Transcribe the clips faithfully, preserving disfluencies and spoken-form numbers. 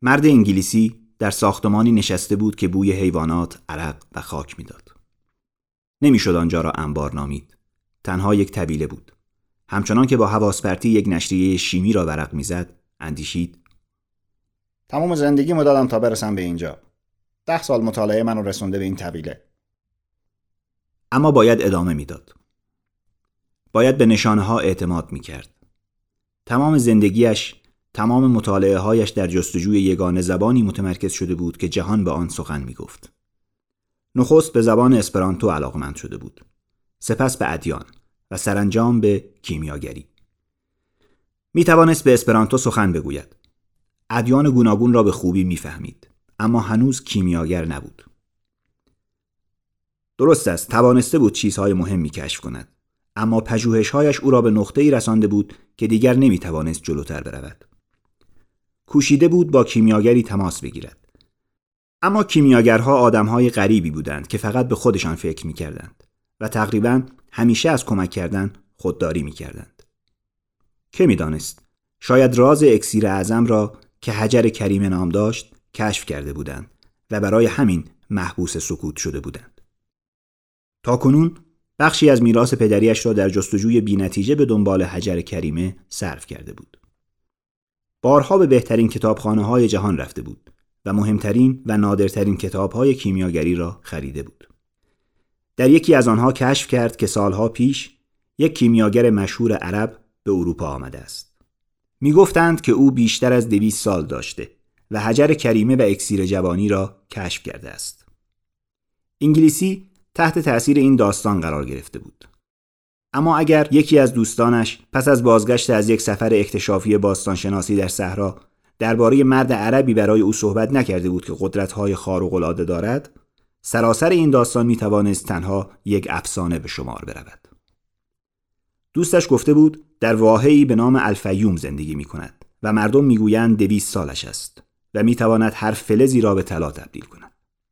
مرد انگلیسی در ساختمانی نشسته بود که بوی حیوانات، عرق و خاک میداد. نمیشد آنجا را انبار نامید. تنها یک طویله بود. همچنان که با حواسپرتی یک نشریه شیمی را ورق میزد، اندیشید: تمام زندگیمو دادم تا برسم به اینجا. ده سال مطالعه منو رسونده به این طویله. اما باید ادامه میداد. باید به نشانه ها اعتماد میکرد. تمام زندگیش، تمام مطالعه هایش در جستجوی یگانه زبانی متمرکز شده بود که جهان به آن سخن میگفت. نخست به زبان اسپرانتو علاقمند شده بود. سپس به ادیان و سرانجام به کیمیاگری. می توانست به اسپرانتو سخن بگوید. ادیان گوناگون را به خوبی میفهمید، اما هنوز کیمیاگر نبود. درست است، توانسته بود چیزهای مهمی کشف کند، اما پژوهش‌هایش او را به نقطه‌ای رسانده بود که دیگر نمی‌توانست جلوتر برود. کوشیده بود با کیمیاگری تماس بگیرد، اما کیمیاگرها آدم‌های غریبی بودند که فقط به خودشان فکر می‌کردند و تقریباً همیشه از کمک کردن خودداری می‌کردند. که می‌دانست؟ شاید راز اکسیر اعظم را که حجر کریمه نام داشت کشف کرده بودند و برای همین محبوس سکوت شده بودند. تاکنون بخشی از میراث پدریش را در جستجوی بی‌نتیجه به دنبال حجر کریمه صرف کرده بود. بارها به بهترین کتابخانه‌های جهان رفته بود و مهمترین و نادرترین کتاب‌های کیمیاگری را خریده بود. در یکی از آنها کشف کرد که سالها پیش یک کیمیاگر مشهور عرب به اروپا آمده است. می گفتند که او بیشتر از دویست سال داشته و حجر کریمه و اکسیر جوانی را کشف کرده است. انگلیسی تحت تأثیر این داستان قرار گرفته بود. اما اگر یکی از دوستانش پس از بازگشت از یک سفر اکتشافی باستانشناسی در صحرا درباره مرد عربی برای او صحبت نکرده بود که قدرت‌های خارق‌العاده دارد، سراسر این داستان می توانست تنها یک افسانه به شمار برود. دوستش گفته بود در واحه‌ای به نام الفیوم زندگی می کند و مردم می گویند دویست سالش است و می تواند هر فلزی را به طلا تبدیل کند.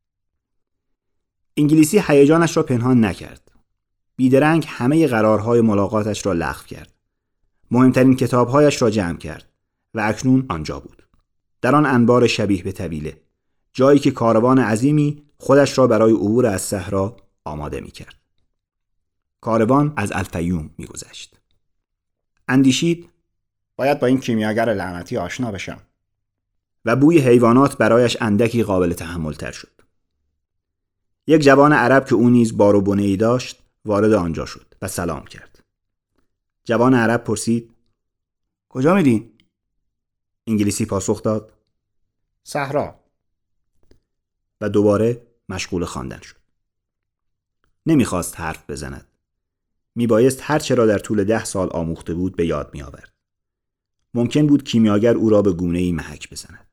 انگلیسی هیجانش را پنهان نکرد. بیدرنگ همه قرارهای ملاقاتش را لغو کرد. مهمترین کتابهایش را جمع کرد و اکنون آنجا بود. در آن انبار شبیه به طویله، جایی که کاروان عظیمی خودش را برای عبور از صحرا آماده می کرد. کاروان از الفیوم می گذشت. اندیشید باید با این کیمیاگر لعنتی آشنا بشم. و بوی حیوانات برایش اندکی قابل تحمل تر شد. یک جوان عرب که او نیز بار و بنه‌ای داشت وارد آنجا شد و سلام کرد. جوان عرب پرسید: کجا می‌ری؟ انگلیسی پاسخ داد: صحرا. و دوباره مشغول خواندن شد. نمیخواست حرف بزند. میبایست هر چه را در طول ده سال آموخته بود به یاد میآورد. ممکن بود کیمیاگر او را به گونه‌ای محک بزند.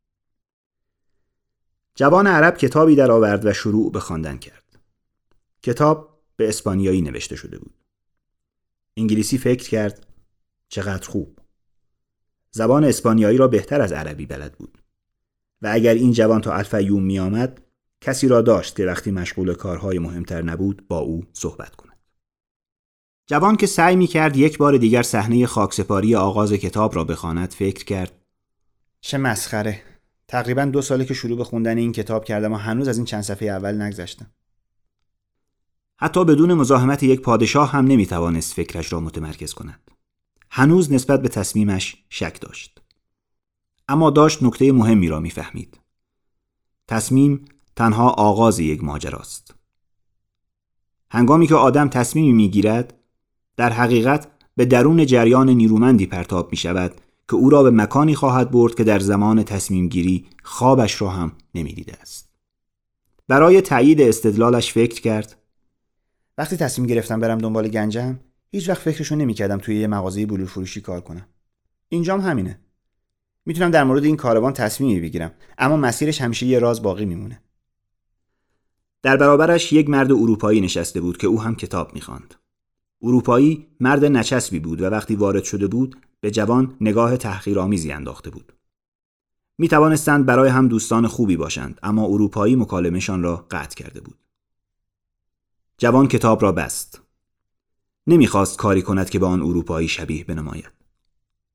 جوان عرب کتابی در آورد و شروع به خواندن کرد. کتاب به اسپانیایی نوشته شده بود. انگلیسی فکر کرد: چقدر خوب. زبان اسپانیایی را بهتر از عربی بلد بود. و اگر این جوان تا الفیوم می آمد، کسی را داشت که وقتی مشغول کارهای مهمتر نبود با او صحبت کند. جوان که سعی می کرد یک بار دیگر صحنه خاکسپاری آغاز کتاب را بخواند فکر کرد: چه مسخره. تقریباً دو ساله که شروع به خوندن این کتاب کردم و هنوز از این چند صفحه اول نگذشتم. حتی بدون مزاحمت یک پادشاه هم نمی توانست فکرش را متمرکز کند. هنوز نسبت به تصمیمش شک داشت. اما داشت نکته مهمی را می فهمید. تصمیم تنها آغاز یک ماجراست. هنگامی که آدم تصمیمی می گیرد، در حقیقت به درون جریان نیرومندی پرتاب می شود که او را به مکانی خواهد برد که در زمان تصمیم گیری خوابش را هم نمی دیده است. برای تأیید استدلالش فکر کرد: وقتی تصمیم گرفتم برم دنبال گنجم، هیچ وقت فکرشو نمی کردم توی یه مغازه بلور فروشی کار کنم. اینجام همینه. میتونم در مورد این کاروان تصمیمی بگیرم، اما مسیرش همیشه یه راز باقی میمونه. در برابرش یک مرد اروپایی نشسته بود که او هم کتاب میخواند. اروپایی مرد نچسبی بود و وقتی وارد شده بود به جوان نگاه تحقیرآمیزی انداخته بود. می توانستند برای هم دوستان خوبی باشند، اما اروپایی مکالمه‌شان را قطع کرده بود. جوان کتاب را بست. نمیخواست کاری کند که به آن اروپایی شبیه بنماید.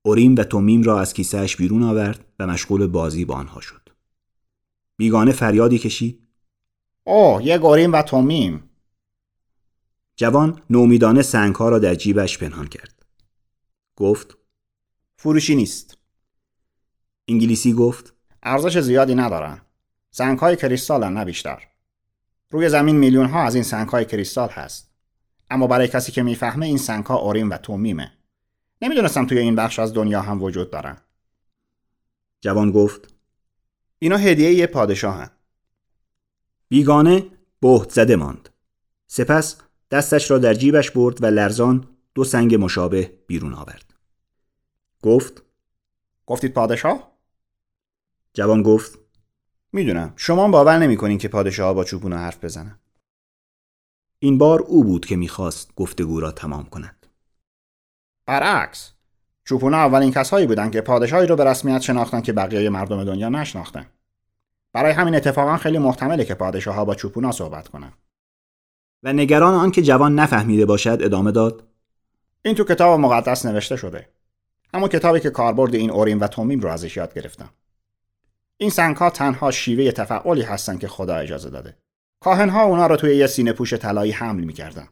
اوریم و تومیم را از کیسه‌اش بیرون آورد و مشغول بازی با آنها شد. بیگانه فریادی کشید: اوه، یک اوریم و تومیم! جوان نومیدانه سنگ‌ها را در جیبش پنهان کرد. گفت: فروشی نیست. انگلیسی گفت: ارزش زیادی ندارن. سنگ‌های کریستالن، نه بیشتر. روی زمین میلیون‌ها از این سنگ‌های کریستال هست. اما برای کسی که میفهمه این سنگ‌ها اوریم و تومیمه. نمیدونستم توی این بخش از دنیا هم وجود دارن. جوان گفت: اینا هدیه یه پادشاهن. بیگانه بهت زده ماند. سپس دستش را در جیبش برد و لرزان دو سنگ مشابه بیرون آورد. گفت: گفتید پادشاه؟ جوان گفت: میدونم شما باور نمی‌کنین که پادشاه‌ها با چوپونا حرف بزنن. این بار او بود که می‌خواست گفتگو را تمام کند. برعکس، چوپونا اولین کسایی بودن که پادشاهی رو به رسمیت شناختن که بقیه مردم دنیا نشناختن. برای همین اتفاقا خیلی محتمله که پادشاه‌ها با چوپونا صحبت کنن. و نگران آن که جوان نفهمیده باشد ادامه داد: این تو کتاب مقدس نوشته شده. همون کتابی که کاربرد این اوریم و تومیم رو ازش یاد گرفتم. این سنگ‌ها تنها شیوه تفعالی هستن که خدا اجازه داده. کاهن‌ها اونا رو توی یه سینه پوش طلایی حمل می‌کردن.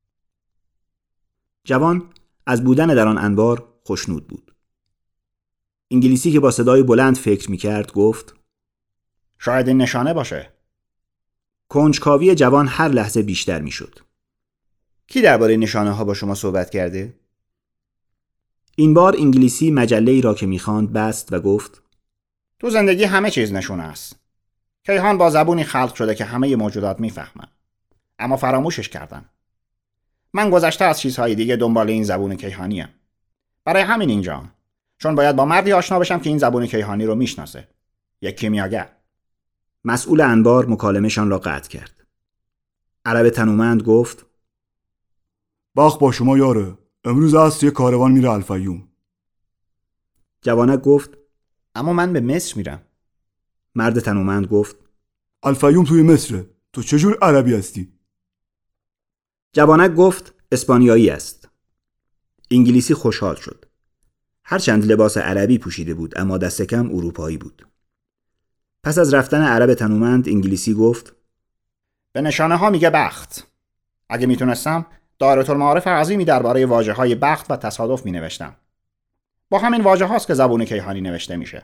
جوان از بودن در آن انبار خوشنود بود. انگلیسی که با صدای بلند فکر می‌کرد گفت: شاید این نشانه باشه. کنجکاوی جوان هر لحظه بیشتر می‌شد. کی درباره نشانه‌ها با شما صحبت کرده؟ این بار انگلیسی مجله‌ای را که می‌خواند بست و گفت: تو زندگی همه چیز نشونه است. کیهان با زبونی خلق شده که همه موجودات میفهمن، اما فراموشش کردن. من گذشته از چیزهای دیگه دنبال این زبون کیهانیم. برای همین اینجام، چون باید با مردی آشنا بشم که این زبون کیهانی رو میشناسه. یک کیمیاگر. مسئول انبار مکالمه‌شان را قطع کرد. عرب تنومند گفت: بخت با شما یاره. امروز است یه کاروان میره الفیوم. جوانک گفت: اما من به مصر میرم. مرد تنومند گفت: الفیوم توی مصره. تو چجور عربی هستی؟ جوانک گفت: اسپانیایی است. انگلیسی خوشحال شد. هرچند لباس عربی پوشیده بود اما دست کم اروپایی بود. پس از رفتن عرب تنومند انگلیسی گفت: به نشانه ها میگه بخت. اگه میتونستم دایرةالمعارف عظیمی درباره واژه‌های بخت و تصادف مینوشتم. با همین واژه هاست که زبون کیهانی نوشته میشه.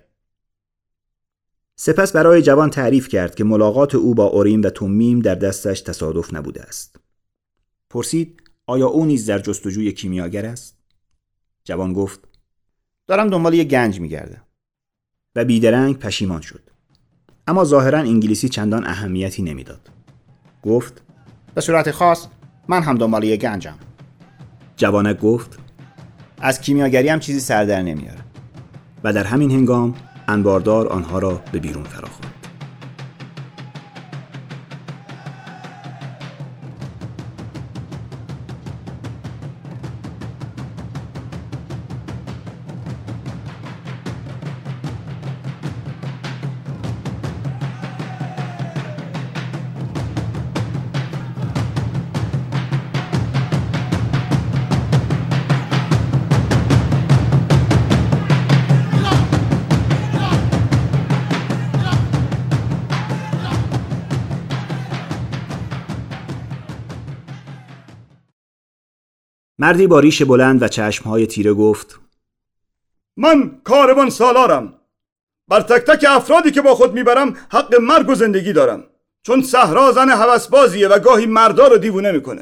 سپس برای جوان تعریف کرد که ملاقات او با اوریم و تومیم در دستش تصادف نبوده است. پرسید: آیا او نیز در جستجوی کیمیاگر است؟ جوان گفت: دارم دنبال یه گنج میگرده. و بیدرنگ پشیمان شد. اما ظاهراً انگلیسی چندان اهمیتی نمیداد. گفت: به صورت خاص من هم دنبال یه گنجم. جوانک گفت: از کیمیاگری هم چیزی سر در نمیاره. و در همین هنگام انباردار آنها را به بیرون فراخواند. مردی با ریش بلند و چشمهای تیره گفت: من کاروان سالارم. بر تک تک افرادی که با خود میبرم حق مرگ و زندگی دارم، چون صحرا زن هوسبازیه و گاهی مردا رو دیوونه میکنه.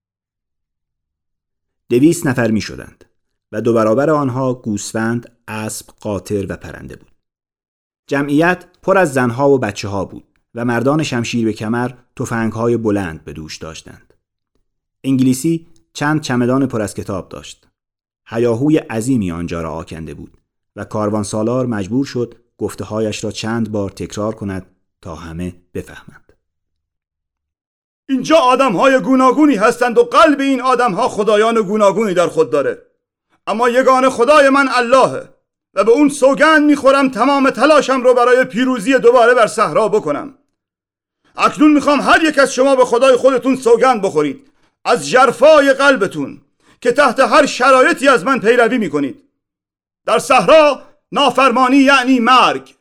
دویست نفر میشدند و دو برابر آنها گوسفند، اسب، قاطر و پرنده بود. جمعیت پر از زنها و بچه ها بود و مردان شمشیر به کمر تفنگ‌های بلند به دوش داشتند. انگلیسی چند چمدان پر از کتاب داشت. هیاهوی عظیمی آنجا را آکنده بود و کاروان سالار مجبور شد گفته‌هایش را چند بار تکرار کند تا همه بفهمند. اینجا آدم‌های گوناگونی هستند و قلب این آدم‌ها خدایان گوناگونی در خود داره. اما یگانه خدای من اللهه و به اون سوگند میخورم تمام تلاشم رو برای پیروزی دوباره بر صحرا بکنم. اکنون میخوام هر یک از شما به خدای خودتون سوگند بخورید از ژرفای قلبتون که تحت هر شرایطی از من پیروی میکنید. در صحرا نافرمانی یعنی مرگ.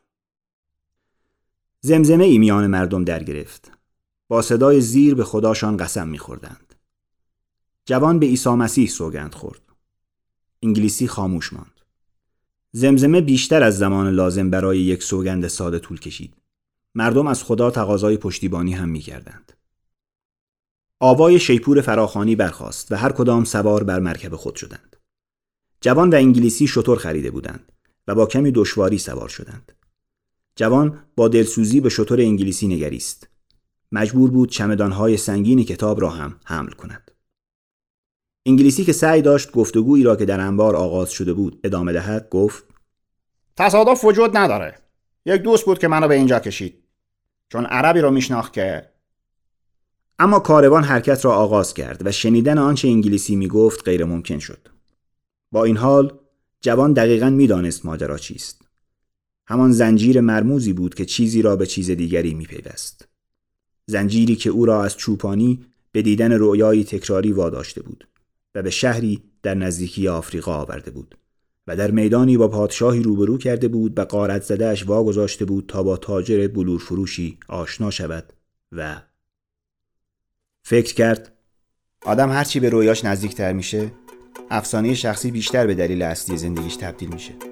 زمزمه ای میان مردم در گرفت. با صدای زیر به خداشان قسم می‌خوردند. جوان به عیسی مسیح سوگند خورد. انگلیسی خاموش ماند. زمزمه بیشتر از زمان لازم برای یک سوگند ساده طول کشید. مردم از خدا تقاضای پشتیبانی هم می‌کردند. آوای شیپور فراخوانی برخاست و هر کدام سوار بر مرکب خود شدند. جوان و انگلیسی شتر خریده بودند و با کمی دشواری سوار شدند. جوان با دلسوزی به شتر انگلیسی نگریست. مجبور بود چمدان‌های سنگین کتاب را هم حمل کند. انگلیسی که سعی داشت گفتگویی را که در انبار آغاز شده بود ادامه دهد گفت: تصادف وجود نداره. یک دوست بود که منو به اینجا کشید. چون عربی رو میشناخت که. اما کاروان حرکت را آغاز کرد و شنیدن آنچه انگلیسی میگفت غیر ممکن شد. با این حال جوان دقیقاً میدانست ماجرا چیست. همان زنجیر مرموزی بود که چیزی را به چیز دیگری میپیوست. زنجیری که او را از چوپانی به دیدن رؤیایی تکراری واداشته بود و به شهری در نزدیکی آفریقا آورده بود و در میدانی با پادشاهی روبرو کرده بود و غارت زده‌اش واگذاشته بود تا با تاجر بلور فروشی آشنا شود و فکر کرد آدم هرچی به رویاش نزدیکتر میشه، افسانه شخصی بیشتر به دلیل اصلی زندگیش تبدیل میشه.